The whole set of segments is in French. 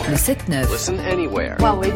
Le 7-9. Listen anywhere.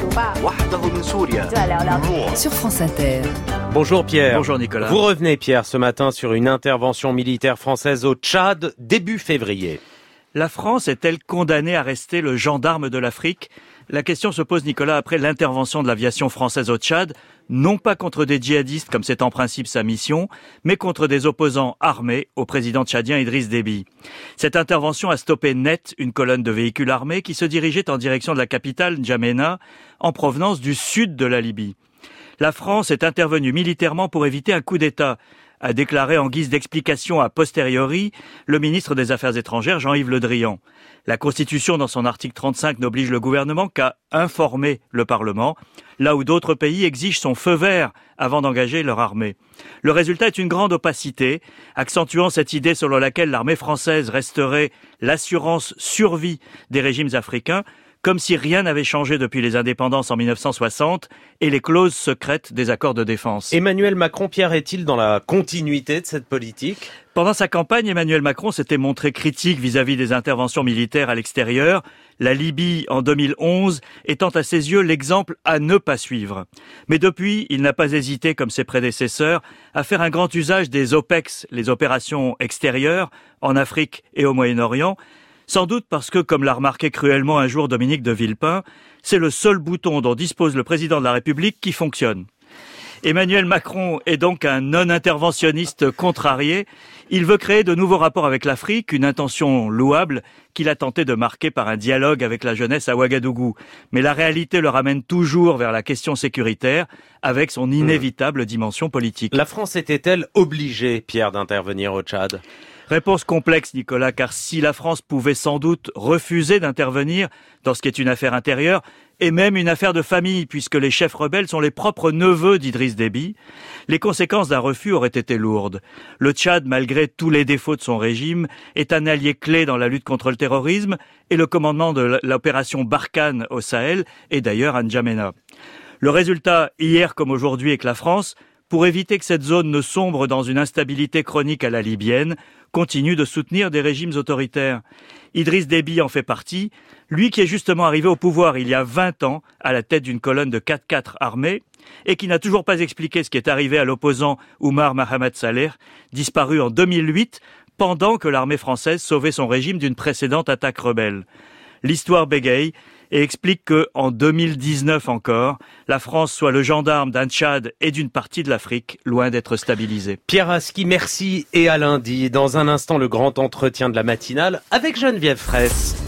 Sur France Inter. Bonjour Pierre. Bonjour Nicolas. Vous revenez Pierre ce matin sur une intervention militaire française au Tchad début février. La France est-elle condamnée à rester le gendarme de l'Afrique ? La question se pose, Nicolas, après l'intervention de l'aviation française au Tchad, non pas contre des djihadistes comme c'est en principe sa mission, mais contre des opposants armés au président tchadien Idriss Déby. Cette intervention a stoppé net une colonne de véhicules armés qui se dirigeait en direction de la capitale, N'Djamena, en provenance du sud de la Libye. La France est intervenue militairement pour éviter un coup d'État, a déclaré en guise d'explication a posteriori le ministre des Affaires étrangères Jean-Yves Le Drian. La Constitution, dans son article 35, n'oblige le gouvernement qu'à informer le Parlement, là où d'autres pays exigent son feu vert avant d'engager leur armée. Le résultat est une grande opacité, accentuant cette idée selon laquelle l'armée française resterait l'assurance survie des régimes africains, comme si rien n'avait changé depuis les indépendances en 1960 et les clauses secrètes des accords de défense. Emmanuel Macron, Pierre, est-il dans la continuité de cette politique ? Pendant sa campagne, Emmanuel Macron s'était montré critique vis-à-vis des interventions militaires à l'extérieur, la Libye en 2011 étant à ses yeux l'exemple à ne pas suivre. Mais depuis, il n'a pas hésité, comme ses prédécesseurs, à faire un grand usage des OPEX, les opérations extérieures, en Afrique et au Moyen-Orient, sans doute parce que, comme l'a remarqué cruellement un jour Dominique de Villepin, c'est le seul bouton dont dispose le président de la République qui fonctionne. Emmanuel Macron est donc un non-interventionniste contrarié. Il veut créer de nouveaux rapports avec l'Afrique, une intention louable qu'il a tenté de marquer par un dialogue avec la jeunesse à Ouagadougou. Mais la réalité le ramène toujours vers la question sécuritaire, avec son inévitable dimension politique. La France était-elle obligée, Pierre, d'intervenir au Tchad ? Réponse complexe, Nicolas, car si la France pouvait sans doute refuser d'intervenir dans ce qui est une affaire intérieure, et même une affaire de famille, puisque les chefs rebelles sont les propres neveux d'Idriss Déby, les conséquences d'un refus auraient été lourdes. Le Tchad, malgré tous les défauts de son régime, est un allié clé dans la lutte contre le terrorisme, et le commandement de l'opération Barkhane au Sahel est d'ailleurs à N'Djamena. Le résultat, hier comme aujourd'hui, est que la France, pour éviter que cette zone ne sombre dans une instabilité chronique à la libyenne, continue de soutenir des régimes autoritaires. Idriss Déby en fait partie, lui qui est justement arrivé au pouvoir il y a 20 ans à la tête d'une colonne de 4x4 armée et qui n'a toujours pas expliqué ce qui est arrivé à l'opposant Oumar Mahamat Saleh, disparu en 2008 pendant que l'armée française sauvait son régime d'une précédente attaque rebelle. L'histoire bégaye et explique que, en 2019 encore, la France soit le gendarme d'un Tchad et d'une partie de l'Afrique, loin d'être stabilisée. Pierre Aski, merci et à lundi. Dans un instant, le grand entretien de la matinale avec Geneviève Fraisse.